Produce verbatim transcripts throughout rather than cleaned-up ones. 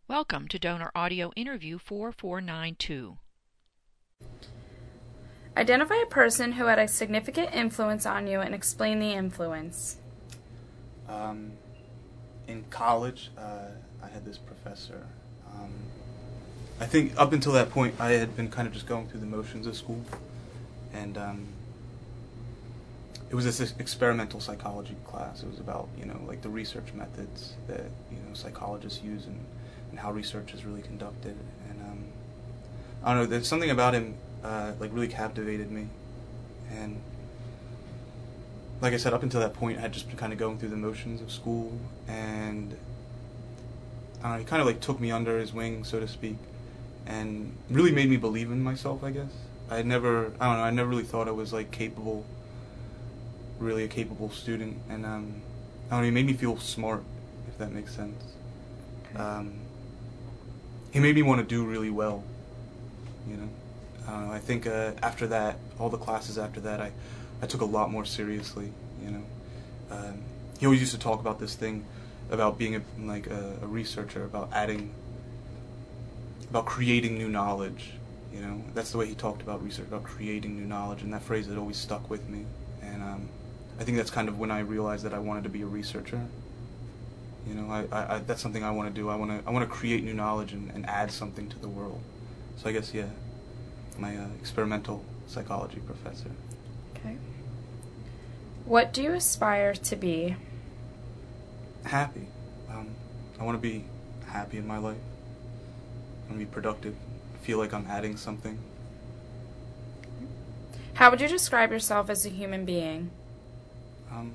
Welcome to Donor Audio Interview four four nine two. Identify a person who had a significant influence on you and explain the influence. Um, in college, uh, I had this professor. Um, I think up until that point, I had been kind of just going through the motions of school, and um, it was this experimental psychology class. It was about, you know, like the research methods that, you know, psychologists use and, and how research is really conducted. And um, I don't know, there's something about him uh, like really captivated me. And like I said, up until that point, I had just been kind of going through the motions of school, and I don't know, he kind of like took me under his wing, so to speak, and really made me believe in myself, I guess. I had never, I don't know, I never really thought I was like capable, really a capable student, and um, I don't know, he made me feel smart, if that makes sense. Um, he made me want to do really well, you know. I don't know, I think uh, after that, all the classes after that, I, I took a lot more seriously, you know. Um, he always used to talk about this thing, about being a, like a, a researcher, about adding, about creating new knowledge, you know. That's the way he talked about research, about creating new knowledge, and that phrase had always stuck with me. And um, I think that's kind of when I realized that I wanted to be a researcher. You know, I, I, I that's something I want to do. I want to I want to create new knowledge and, and add something to the world. So I guess, yeah, my uh, experimental psychology professor. Okay. What do you aspire to be? Happy. Um, I want to be happy in my life. I want to be productive. Feel like I'm adding something. How would you describe yourself as a human being? Um,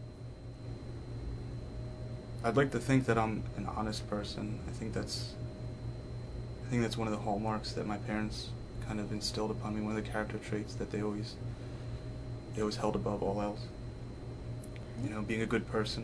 I'd like to think that I'm an honest person. I think that's, I think that's one of the hallmarks that my parents kind of instilled upon me. One of the character traits that they always, they always held above all else. You know, being a good person.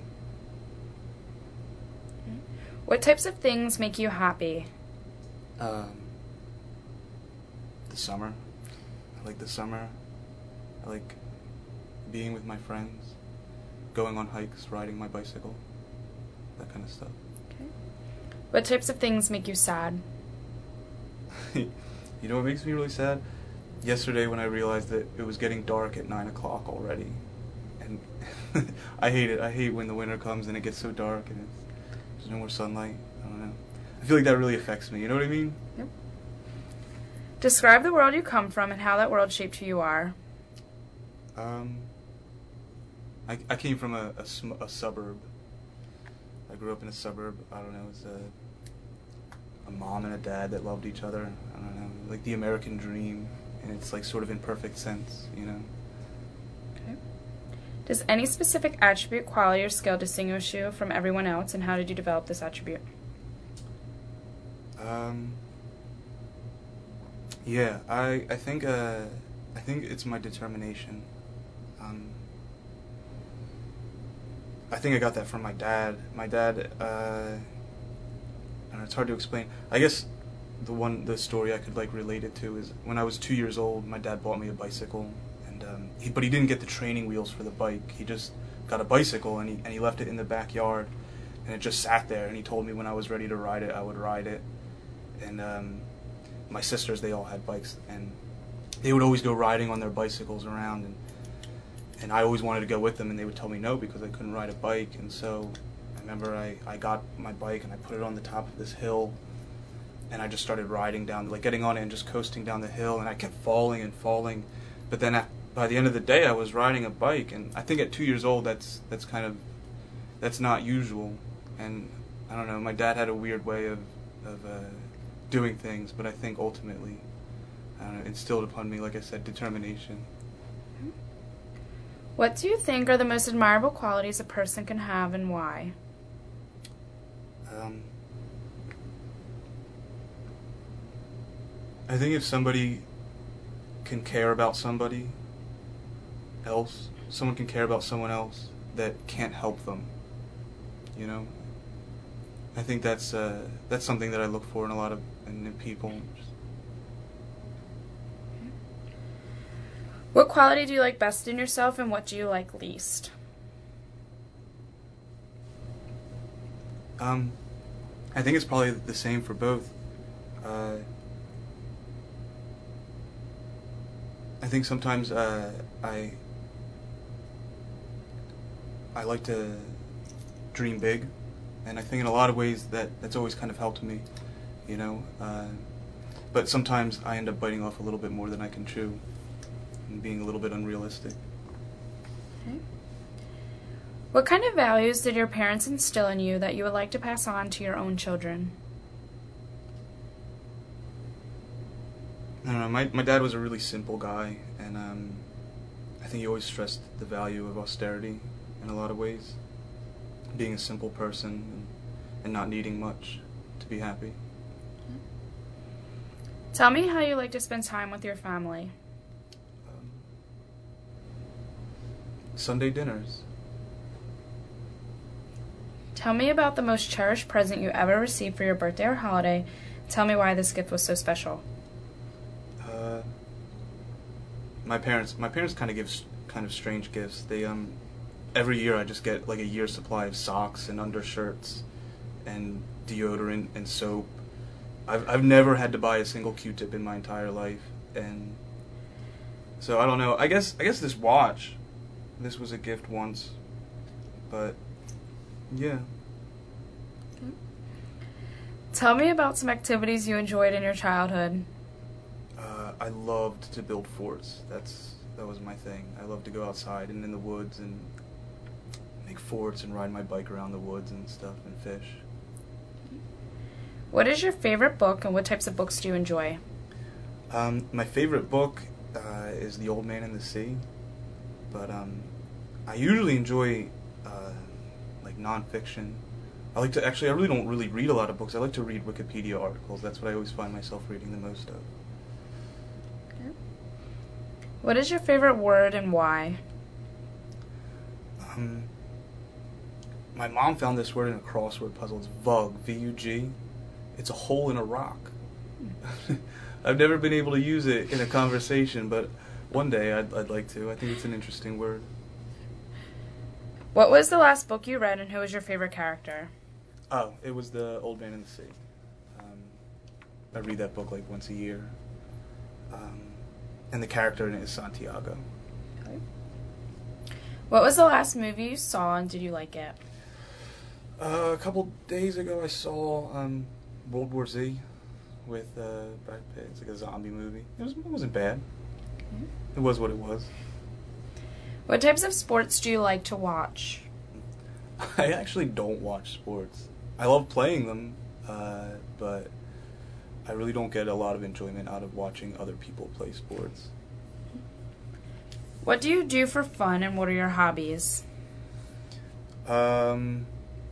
What types of things make you happy? Um, the summer. I like the summer. I like being with my friends, going on hikes, riding my bicycle, that kind of stuff. Okay. What types of things make you sad? You know what makes me really sad? Yesterday when I realized that it was getting dark at nine o'clock already. And I hate it. I hate when the winter comes and it gets so dark and it's, there's no more sunlight. I don't know. I feel like that really affects me. You know what I mean? Yep. Describe the world you come from and how that world shaped who you are. Um, I, I came from a, a, sm- a suburb. I grew up in a suburb. I don't know. It's a, a mom and a dad that loved each other. I don't know. Like the American dream. And it's like sort of in perfect sense, you know? Okay. Does any specific attribute, quality, or skill distinguish you from everyone else, and how did you develop this attribute? Um, yeah, I, I think, uh, I think it's my determination. Um, I think I got that from my dad. My dad, uh, I don't know, it's hard to explain. I guess the one, the story I could like relate it to is when I was two years old, my dad bought me a bicycle, and um, he, but he didn't get the training wheels for the bike. He just got a bicycle and he and he left it in the backyard, and it just sat there. And he told me when I was ready to ride it, I would ride it. And um, my sisters, they all had bikes, and they would always go riding on their bicycles around, and and I always wanted to go with them, and they would tell me no because I couldn't ride a bike. And so I remember I, I got my bike and I put it on the top of this hill, and I just started riding down, like getting on it and just coasting down the hill, and I kept falling and falling. But then at, by the end of the day, I was riding a bike, and I think at two years old, that's that's kind of, that's not usual. And I don't know, my dad had a weird way of, of uh, doing things, but I think ultimately, I don't know, instilled upon me, like I said, determination. What do you think are the most admirable qualities a person can have, and why? Um, I think if somebody can care about somebody else, someone can care about someone else that can't help them, you know? I think that's uh, that's something that I look for in a lot of in, in people. What quality do you like best in yourself, and what do you like least? Um, I think it's probably the same for both. Uh, I think sometimes uh, I I like to dream big, and I think in a lot of ways that that's always kind of helped me, you know. Uh, but sometimes I end up biting off a little bit more than I can chew, and being a little bit unrealistic. Okay. What kind of values did your parents instill in you that you would like to pass on to your own children? I don't know. My my dad was a really simple guy, and um, I think he always stressed the value of austerity in a lot of ways. Being a simple person and, and not needing much to be happy. Tell me how you like to spend time with your family. Um, Sunday dinners. Tell me about the most cherished present you ever received for your birthday or holiday. Tell me why this gift was so special. Uh, my parents, my parents kind of give s- kind of strange gifts. They um, every year I just get like a year's supply of socks and undershirts, and deodorant and soap. I've I've never had to buy a single Q-tip in my entire life, and so I don't know. I guess I guess this watch, this was a gift once, but yeah. Tell me about some activities you enjoyed in your childhood. Uh, I loved to build forts. That's that was my thing. I loved to go outside and in the woods and make forts and ride my bike around the woods and stuff and fish. What is your favorite book and what types of books do you enjoy? Um, my favorite book uh, is The Old Man and the Sea, but um, I usually enjoy uh, like nonfiction. I like to actually. I really don't really read a lot of books. I like to read Wikipedia articles. That's what I always find myself reading the most of. Okay. What is your favorite word and why? Um, my mom found this word in a crossword puzzle. It's vug, V U G. It's a hole in a rock. I've never been able to use it in a conversation, but one day I'd, I'd like to. I think it's an interesting word. What was the last book you read and who was your favorite character? Oh, it was The Old Man and the Sea. Um, I read that book like once a year. Um, and the character in it is Santiago. Okay. What was the last movie you saw and did you like it? Uh, a couple days ago I saw um, World War Z with uh, Brad Pitt. It's like a zombie movie. It, was, it wasn't bad. Okay. It was what it was. What types of sports do you like to watch? I actually don't watch sports. I love playing them, uh, but I really don't get a lot of enjoyment out of watching other people play sports. What do you do for fun and what are your hobbies? Um,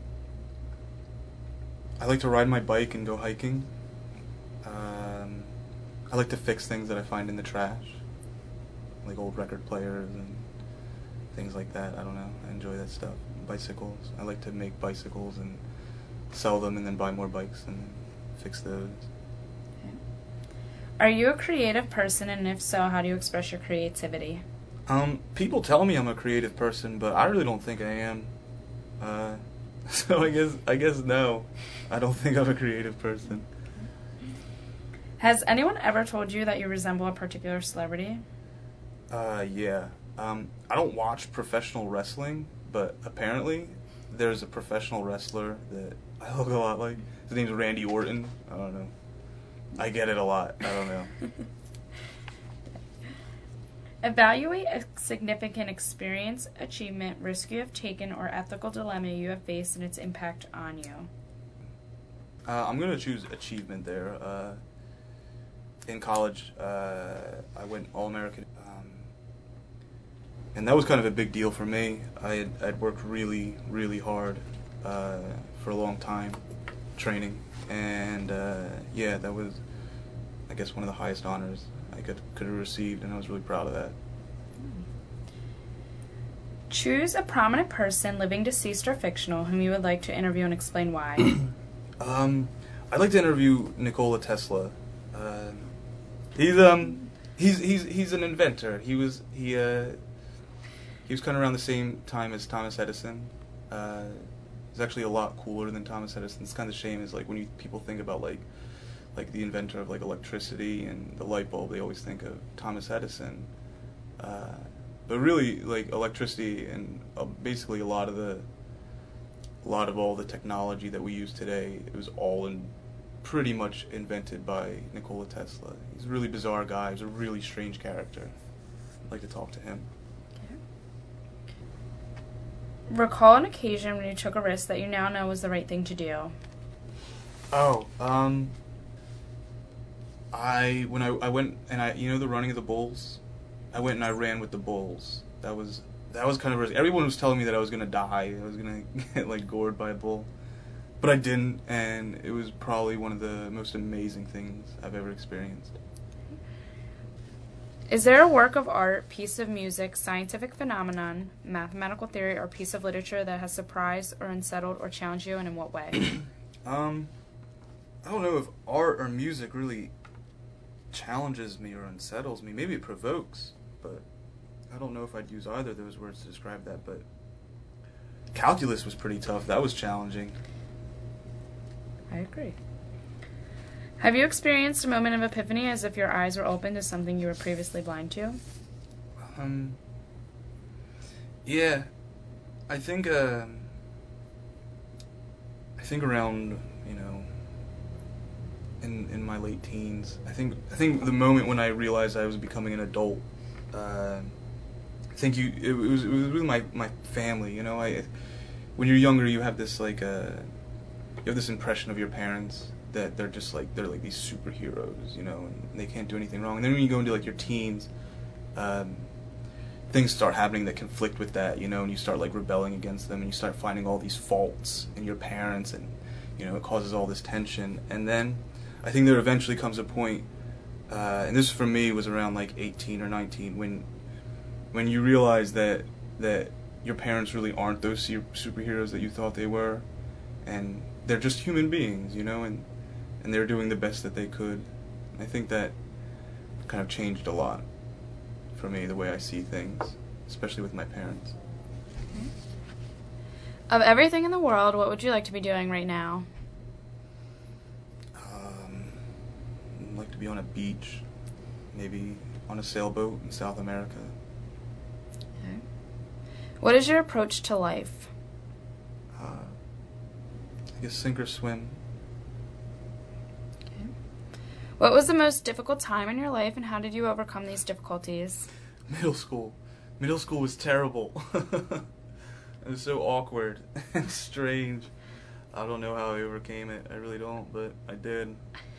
I like to ride my bike and go hiking. Um, I like to fix things that I find in the trash, like old record players and things like that. I don't know. I enjoy that stuff. Bicycles. I like to make bicycles and sell them and then buy more bikes and fix those. Okay. Are you a creative person, and if so, how do you express your creativity? Um, people tell me I'm a creative person, but I really don't think I am. Uh, so I guess I guess no. I don't think I'm a creative person. Has anyone ever told you that you resemble a particular celebrity? Uh, yeah. Um, I don't watch professional wrestling, but apparently there's a professional wrestler that I look a lot like. His name's Randy Orton. I don't know. I get it a lot. I don't know. Evaluate a significant experience, achievement, risk you have taken, or ethical dilemma you have faced and its impact on you. Uh, I'm going to choose achievement there. Uh, in college, uh, I went All-American. Um, and that was kind of a big deal for me. I had I'd worked really, really hard uh, for a long time, training. And, uh, yeah, that was, I guess, one of the highest honors I could, could have received, and I was really proud of that. Choose a prominent person, living, deceased, or fictional, whom you would like to interview and explain why. um, I'd like to interview Nikola Tesla. Uh, he's um he's he's he's an inventor. He was he uh he was kind of around the same time as Thomas Edison. Uh, is actually a lot cooler than Thomas Edison. It's kind of a shame is like when you people think about like like the inventor of like electricity and the light bulb, they always think of Thomas Edison. Uh, but really, like electricity and uh, basically a lot of the a lot of all the technology that we use today, it was all in pretty much invented by Nikola Tesla. He's a really bizarre guy. He's a really strange character. I'd like to talk to him. Recall an occasion when you took a risk that you now know was the right thing to do. Oh, um, I when I, I went and I you know the running of the bulls, I went and I ran with the bulls. That was that was kind of risky. Everyone was telling me that I was gonna die. I was gonna get like gored by a bull, but I didn't, and it was probably one of the most amazing things I've ever experienced. Is there a work of art, piece of music, scientific phenomenon, mathematical theory, or piece of literature that has surprised or unsettled or challenged you, and in what way? um, I don't know if art or music really challenges me or unsettles me. Maybe it provokes, but I don't know if I'd use either of those words to describe that. But calculus was pretty tough. That was challenging. I agree. Have you experienced a moment of epiphany as if your eyes were open to something you were previously blind to? Um, yeah, I think, uh, I think around, you know, in in my late teens, I think, I think the moment when I realized I was becoming an adult, uh, I think you, it was, it was with my, my family, you know, I, when you're younger, you have this, like, uh, you have this impression of your parents that they're just like they're like these superheroes, you know, and they can't do anything wrong. And then when you go into like your teens, um, things start happening that conflict with that, you know, and you start like rebelling against them, and you start finding all these faults in your parents, and you know, it causes all this tension. And then I think there eventually comes a point, uh, and this for me was around like eighteen or nineteen, when when you realize that that your parents really aren't those superheroes that you thought they were, and they're just human beings, you know, and and they're doing the best that they could. I think that kind of changed a lot for me, the way I see things, especially with my parents. Of everything in the world, what would you like to be doing right now? Um, I'd like to be on a beach, maybe on a sailboat in South America. Okay. What is your approach to life? Uh, I guess sink or swim. What was the most difficult time in your life, and how did you overcome these difficulties? Middle school. Middle school was terrible. It was so awkward and strange. I don't know how I overcame it. I really don't, but I did.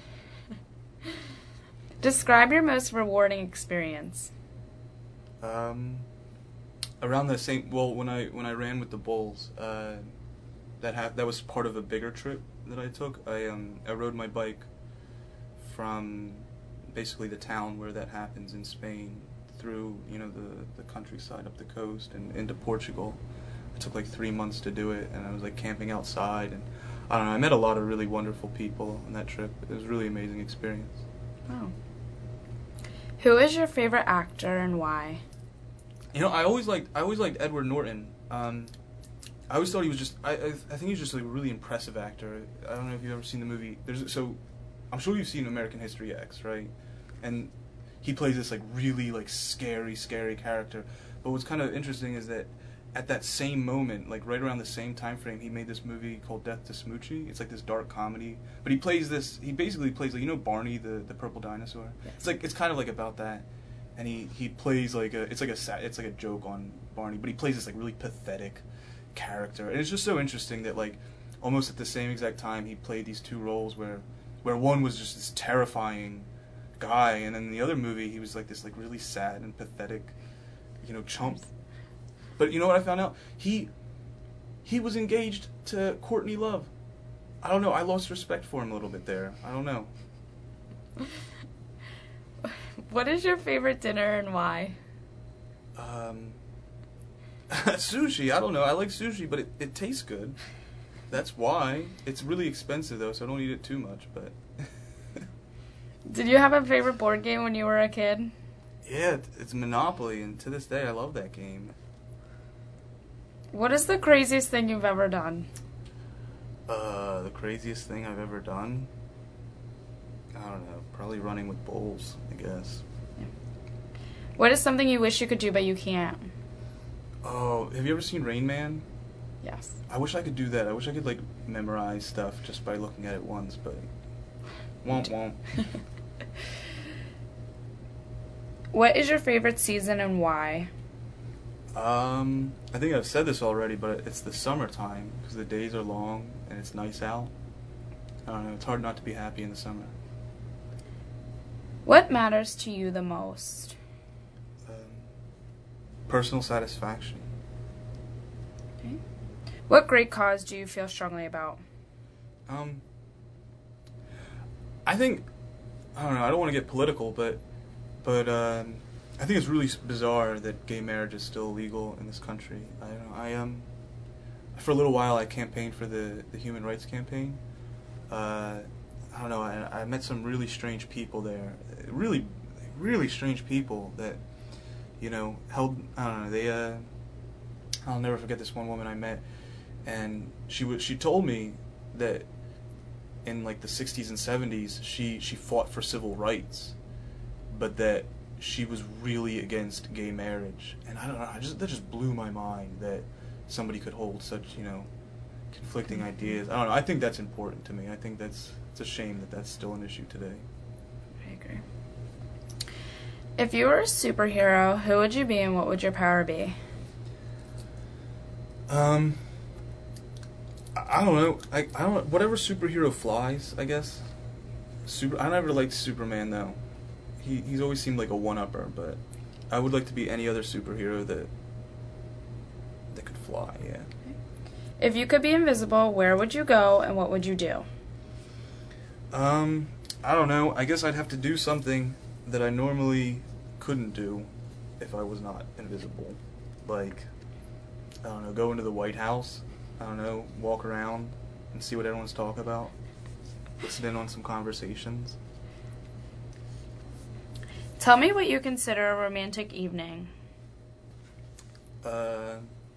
Describe your most rewarding experience. Um, around the same. Well, when I when I ran with the bulls, uh, that ha- that was part of a bigger trip that I took. I um I rode my bike from basically the town where that happens in Spain through, you know, the, the countryside up the coast and into Portugal. It took like three months to do it, and I was like camping outside, and I don't know, I met a lot of really wonderful people on that trip. It was a really amazing experience. Oh. Who is your favorite actor and why? You know, I always liked I always liked Edward Norton. Um, I always thought he was just I I, I think he's just like a really impressive actor. I don't know if you've ever seen the movie. There's so I'm sure you've seen American History X, right? And he plays this like really like scary, scary character. But what's kind of interesting is that at that same moment, like right around the same time frame, he made this movie called Death to Smoochie. It's like this dark comedy. But he plays this. He basically plays like, you know, Barney the the purple dinosaur. Yes. It's like it's kind of like about that. And he, he plays like a it's like a it's like a joke on Barney, but he plays this like really pathetic character. And it's just so interesting that like almost at the same exact time he played these two roles where. Where one was just this terrifying guy, and then in the other movie he was like this like really sad and pathetic, you know, chump. But you know what I found out? He he was engaged to Courtney Love. I don't know. I lost respect for him a little bit there. I don't know. What is your favorite dinner and why? Um, sushi. I don't know. I like sushi, but it, it tastes good. That's why. It's really expensive, though, so I don't eat it too much, but... Did you have a favorite board game when you were a kid? Yeah, it's Monopoly, and to this day, I love that game. What is the craziest thing you've ever done? Uh, the craziest thing I've ever done? I don't know. Probably running with bulls, I guess. Yeah. What is something you wish you could do but you can't? Oh, have you ever seen Rain Man? Yes. I wish I could do that. I wish I could, like, memorize stuff just by looking at it once, but won't, won't. What is your favorite season and why? Um, I think I've said this already, but it's the summertime because the days are long and it's nice out. I don't know. It's hard not to be happy in the summer. What matters to you the most? Um, personal satisfaction. Okay. What great cause do you feel strongly about? Um, I think I don't know. I don't want to get political, but but um, I think it's really bizarre that gay marriage is still illegal in this country. I don't know. I um, for a little while I campaigned for the the Human Rights Campaign. Uh, I don't know. I, I met some really strange people there. Really, really strange people that you know held. I don't know. They. Uh, I'll never forget this one woman I met, and she was. She told me that in like the sixties and seventies, she she fought for civil rights, but that she was really against gay marriage. And I don't know. I just that just blew my mind that somebody could hold such you know conflicting ideas. I don't know. I think that's important to me. I think that's it's a shame that that's still an issue today. I agree. If you were a superhero, who would you be and what would your power be? Um, I I don't know. I I don't whatever superhero flies. I guess. Super. I never liked Superman though. He he's always seemed like a one-upper. But I would like to be any other superhero that that could fly. Yeah. If you could be invisible, where would you go and what would you do? Um, I don't know. I guess I'd have to do something that I normally couldn't do if I was not invisible. Like, I don't know, go into the White House. I don't know, walk around and see what everyone's talking about. Listen in on some conversations. Tell me what you consider a romantic evening. Uh,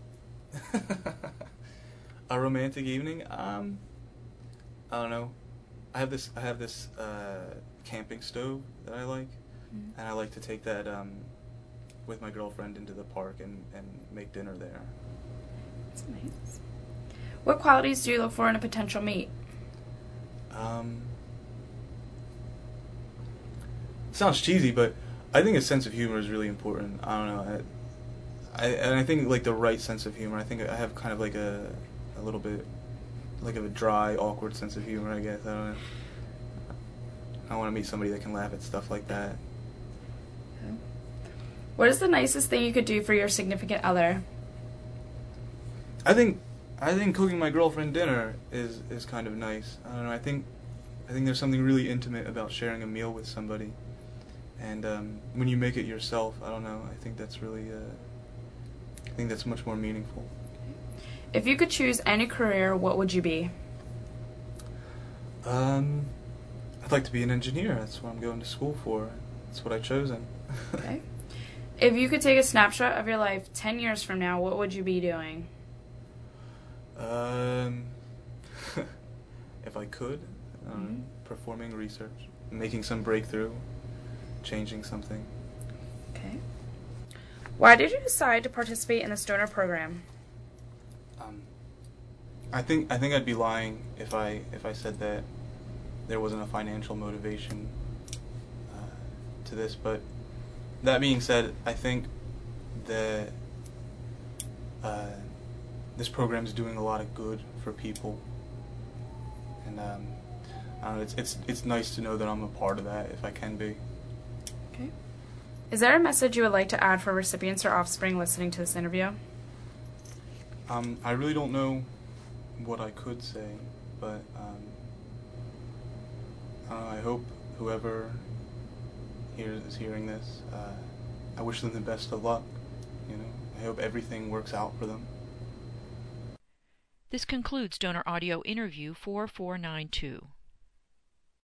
a romantic evening? Um, I don't know. I have this. I have this uh, camping stove that I like, mm-hmm. and I like to take that um, with my girlfriend into the park and, and make dinner there. That's nice. What qualities do you look for in a potential mate? Um, it sounds cheesy, but I think a sense of humor is really important. I don't know. I, I and I think like the right sense of humor. I think I have kind of like a a little bit. Like of a dry, awkward sense of humor, I guess. I don't know. I want to meet somebody that can laugh at stuff like that. Okay. What is the nicest thing you could do for your significant other? I think, I think cooking my girlfriend dinner is is kind of nice. I don't know. I think, I think there's something really intimate about sharing a meal with somebody, and um, when you make it yourself, I don't know. I think that's really, uh, I think that's much more meaningful. If you could choose any career, what would you be? Um, I'd like to be an engineer. That's what I'm going to school for. That's what I've chosen. Okay. If you could take a snapshot of your life ten years from now, what would you be doing? Um, if I could, um, mm-hmm. performing research, making some breakthrough, changing something. Okay. Why did you decide to participate in the Stoner program? Um, I think I think I'd be lying if I if I said that there wasn't a financial motivation uh, to this. But that being said, I think that uh, this program is doing a lot of good for people, and um, I don't know, it's it's it's nice to know that I'm a part of that if I can be. Okay. Is there a message you would like to add for recipients or offspring listening to this interview? Um, I really don't know what I could say, but um, uh, I hope whoever here is hearing this, uh, I wish them the best of luck. You know, I hope everything works out for them. This concludes Donor Audio Interview four four nine two.